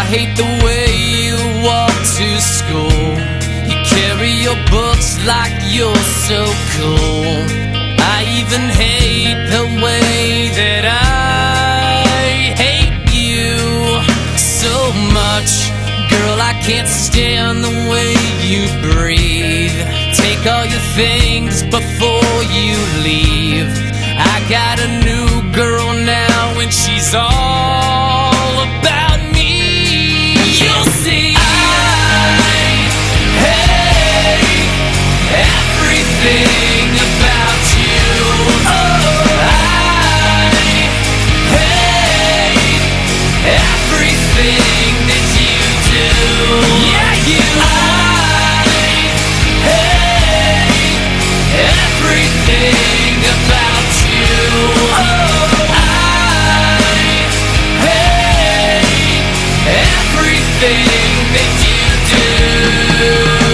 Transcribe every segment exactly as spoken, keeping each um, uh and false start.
hate the way you walk to school. You carry your books like you're so cool. I even hate the way that I hate you so much. Girl, I can't stand the way you breathe. Take all your things before you leave. I got a new girl now and she's all about me. You'll see I hate everything about you. Oh, I hate everything that you do. Yeah, you. I hate everything about you. Oh, I hate everything that you do.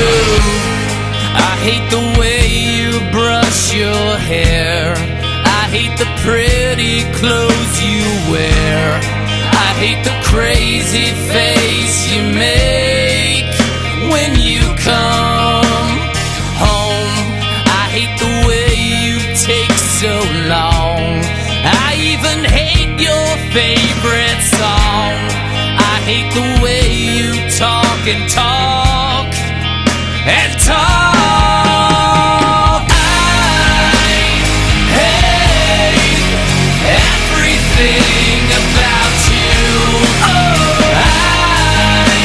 I hate the way you brush your hair. I hate the pretty clothes you wear. I hate the crazy face you make when you come home. I hate the way you take so long. I even hate your favorite song. I hate the way you talk and talk and talk. I hate everything about you. Oh, I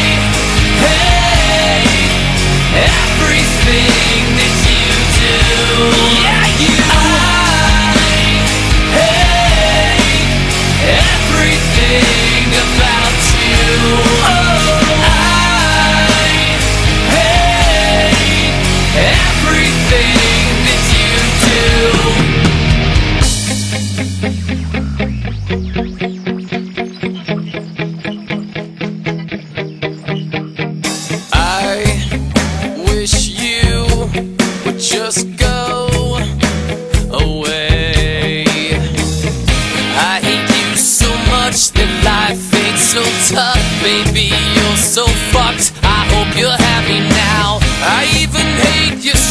hate everything that you do. Yeah, you. I hate everything about you. Oh, I hate everything that you do. I wish you would just go away. I hate you so much that life ain't so tough. Baby, you're so fucked. I hope you're happy now. I even hate you